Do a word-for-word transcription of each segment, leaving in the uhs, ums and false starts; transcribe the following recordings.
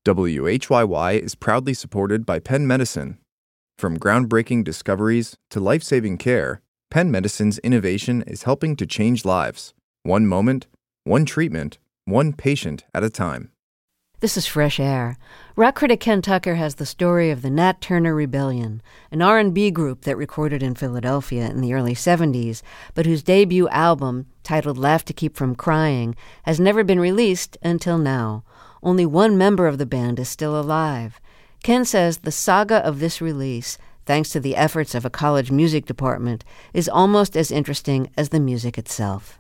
W H Y Y is proudly supported by Penn Medicine. From groundbreaking discoveries to life-saving care, Penn Medicine's innovation is helping to change lives, one moment, one treatment, one patient at a time. This is Fresh Air. Rock critic Ken Tucker has the story of the Nat Turner Rebellion, an R and B group that recorded in Philadelphia in the early seventies, but whose debut album, titled Laugh to Keep From Crying, has never been released until now. Only one member of the band is still alive. Ken says the saga of this release, thanks to the efforts of a college music department, is almost as interesting as the music itself.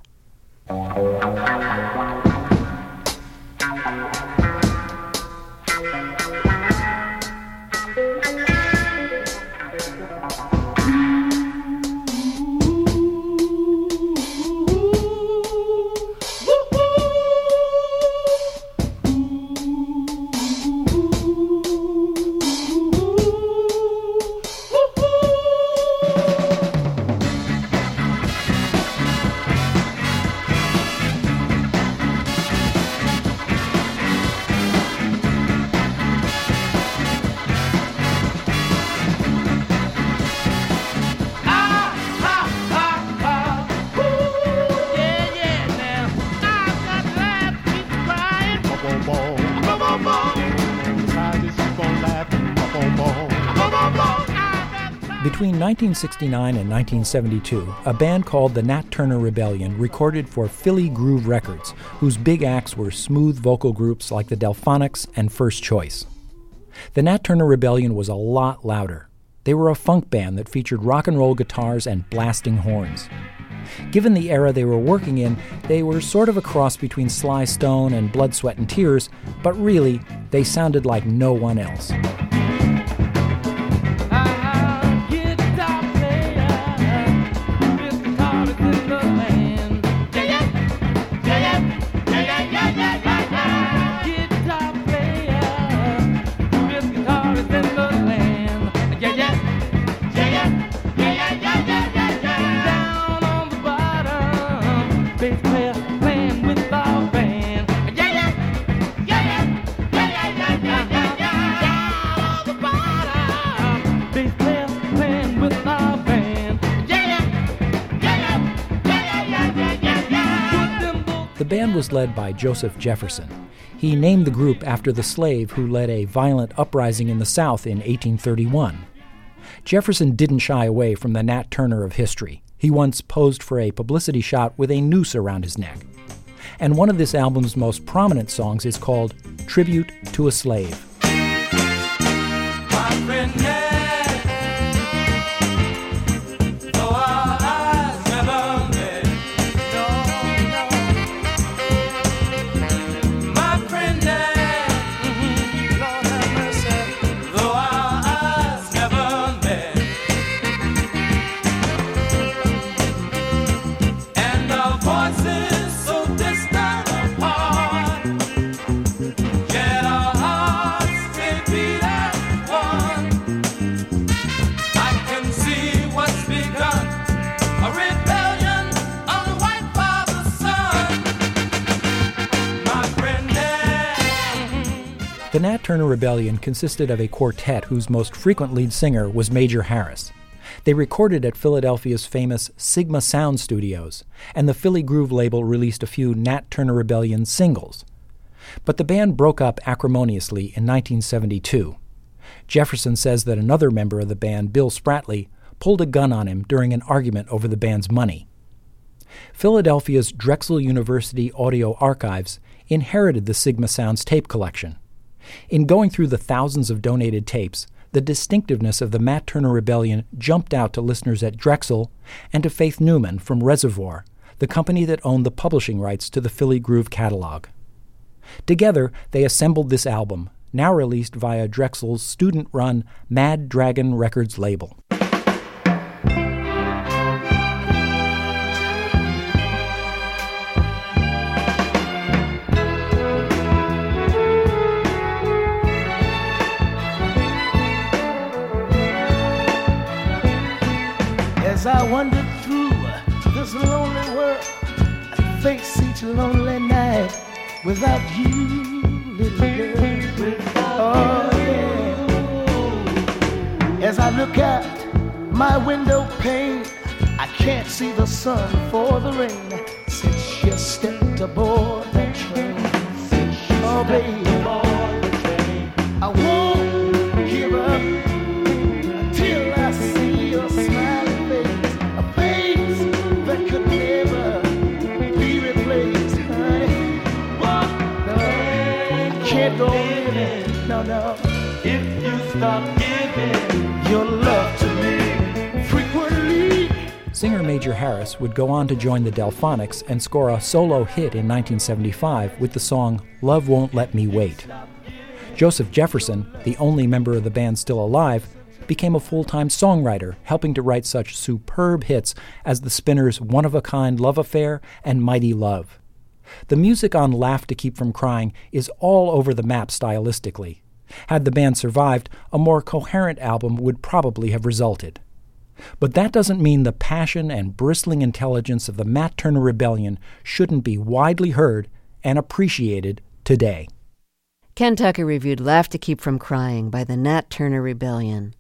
Between nineteen sixty-nine and nineteen seventy-two, a band called the Nat Turner Rebellion recorded for Philly Groove Records, whose big acts were smooth vocal groups like the Delphonics and First Choice. The Nat Turner Rebellion was a lot louder. They were a funk band that featured rock and roll guitars and blasting horns. Given the era they were working in, they were sort of a cross between Sly Stone and Blood, Sweat and Tears, but really, they sounded like no one else. The band was led by Joseph Jefferson. He named the group after the slave who led a violent uprising in the South in eighteen thirty-one. Jefferson didn't shy away from the Nat Turner of history. He once posed for a publicity shot with a noose around his neck. And one of this album's most prominent songs is called Tribute to a Slave. My friend Nat. The Nat Turner Rebellion consisted of a quartet whose most frequent lead singer was Major Harris. They recorded at Philadelphia's famous Sigma Sound Studios, and the Philly Groove label released a few Nat Turner Rebellion singles. But the band broke up acrimoniously in nineteen seventy-two. Jefferson says that another member of the band, Bill Spratley, pulled a gun on him during an argument over the band's money. Philadelphia's Drexel University Audio Archives inherited the Sigma Sound's tape collection. In going through the thousands of donated tapes, the distinctiveness of the Nat Turner Rebellion jumped out to listeners at Drexel and to Faith Newman from Reservoir, the company that owned the publishing rights to the Philly Groove catalog. Together, they assembled this album, now released via Drexel's student-run Mad Dragon Records label. As I wander through this lonely world, I face each lonely night without you, little girl. look at my window pane, I can't see the sun for the rain since you stepped aboard that train. Oh, baby, I won't give up until I see your smiling face, a face that could never be replaced, honey. No, can't go living, no, no, if you stop giving your love to me frequently. Singer Major Harris would go on to join the Delphonics and score a solo hit in nineteen seventy-five with the song Love Won't Let Me Wait. Joseph Jefferson, the only member of the band still alive, became a full-time songwriter, helping to write such superb hits as the Spinners' one-of-a-kind Love Affair and Mighty Love. The music on Laugh to Keep From Crying is all over the map stylistically. Had the band survived, a more coherent album would probably have resulted. But that doesn't mean the passion and bristling intelligence of the Nat Turner Rebellion shouldn't be widely heard and appreciated today. Ken Tucker reviewed Laugh to Keep From Crying by the Nat Turner Rebellion.